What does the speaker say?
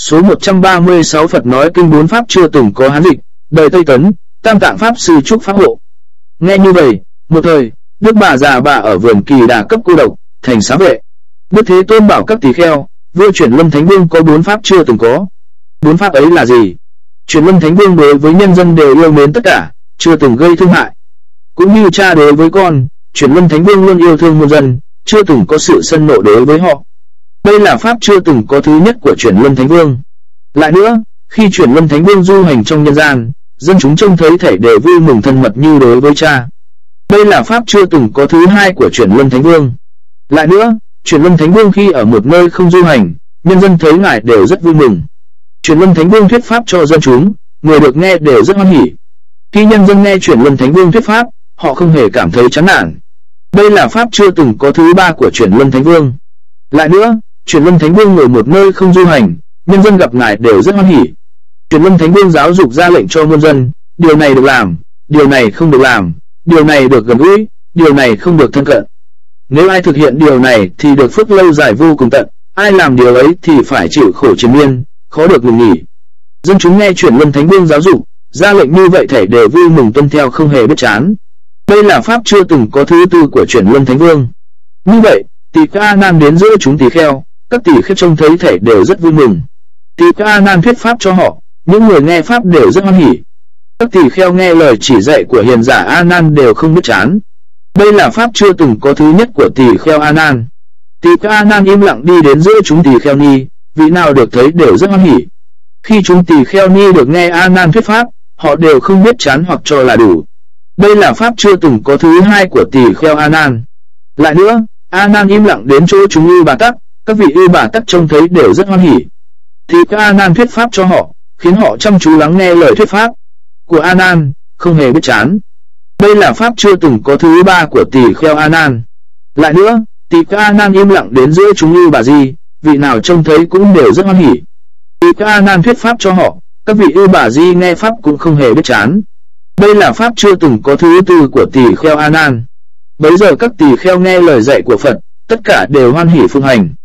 Số 136 Phật nói kinh bốn pháp chưa từng có Hán dịch, đời Tây Tấn, Tam Tạng Pháp Sư chúc pháp hộ. Nghe như vậy, một thời, Đức Bà Già Bà ở vườn Kỳ Đà cấp cô độc, thành xá vệ. Đức Thế Tôn bảo các tỳ kheo, vua Chuyển Luân Thánh Vương có bốn pháp chưa từng có. Bốn pháp ấy là gì? Chuyển Luân Thánh Vương đối với nhân dân đều yêu mến tất cả, chưa từng gây thương hại. Cũng như cha đối với con, Chuyển Luân Thánh Vương luôn yêu thương muôn dân, chưa từng có sự sân nộ đối với họ. Đây là pháp chưa từng có thứ nhất của Chuyển Luân Thánh Vương. Lại nữa, khi Chuyển Luân Thánh Vương du hành trong nhân gian, dân chúng trông thấy thể đều vui mừng thân mật như đối với cha. Đây là pháp chưa từng có thứ hai của Chuyển Luân Thánh Vương. Lại nữa, Chuyển Luân Thánh Vương khi ở một nơi không du hành, nhân dân thấy ngài đều rất vui mừng. Chuyển Luân Thánh Vương thuyết pháp cho dân chúng, người được nghe đều rất hoan hỉ. Khi nhân dân nghe Chuyển Luân Thánh Vương thuyết pháp, họ không hề cảm thấy chán nản. Đây là pháp chưa từng có thứ ba của Chuyển Luân Thánh Vương. Lại nữa, Chuyển Luân Thánh Vương ngồi một nơi không du hành, nhân dân gặp ngài đều rất hoan hỉ. Chuyển Luân Thánh Vương giáo dục ra lệnh cho muôn dân, điều này được làm, điều này không được làm, điều này được gần gũi, điều này không được thân cận. Nếu ai thực hiện điều này thì được phước lâu dài vô cùng tận, ai làm điều ấy thì phải chịu khổ triền miên, khó được ngừng nghỉ. Dân chúng nghe Chuyển Luân Thánh Vương giáo dục, ra lệnh như vậy thể đều vui mừng tuân theo không hề biết chán. Đây là pháp chưa từng có thứ tư của Chuyển Luân Thánh Vương. Như vậy, tỳ kheo A Nan đến giữa chúng tỳ kheo, các tỳ kheo trông thấy thể đều rất vui mừng. Tỳ kheo A Nan thuyết pháp cho họ, những người nghe pháp đều rất hoan hỉ. Các tỳ kheo nghe lời chỉ dạy của hiền giả A Nan đều không biết chán. Đây là pháp chưa từng có thứ nhất của tỳ kheo A Nan. Tỳ kheo A Nan im lặng đi đến giữa chúng tỳ kheo ni, vị nào được thấy đều rất hoan hỉ. Khi chúng tỳ kheo ni được nghe A Nan thuyết pháp, họ đều không biết chán hoặc cho là đủ. Đây là pháp chưa từng có thứ hai của tỳ kheo A Nan. Lại nữa, A Nan im lặng đến chỗ chúng Ư Bà Tắc, các vị Ư Bà Tắc trông thấy đều rất hoan hỉ. Tỳ kheo A Nan thuyết pháp cho họ, khiến họ chăm chú lắng nghe lời thuyết pháp của A Nan, không hề biết chán. Đây là pháp chưa từng có thứ ba của tỳ kheo A Nan. Lại nữa, tỳ kheo A Nan im lặng đến giữa chúng Ư Bà Di, vị nào trông thấy cũng đều rất hoan hỉ. Tỳ kheo A Nan thuyết pháp cho họ, các vị Ư Bà Di nghe pháp cũng không hề biết chán. Đây là pháp chưa từng có thứ tư của tỳ kheo A Nan. Bấy giờ các tỳ kheo nghe lời dạy của Phật, tất cả đều hoan hỉ phụng hành.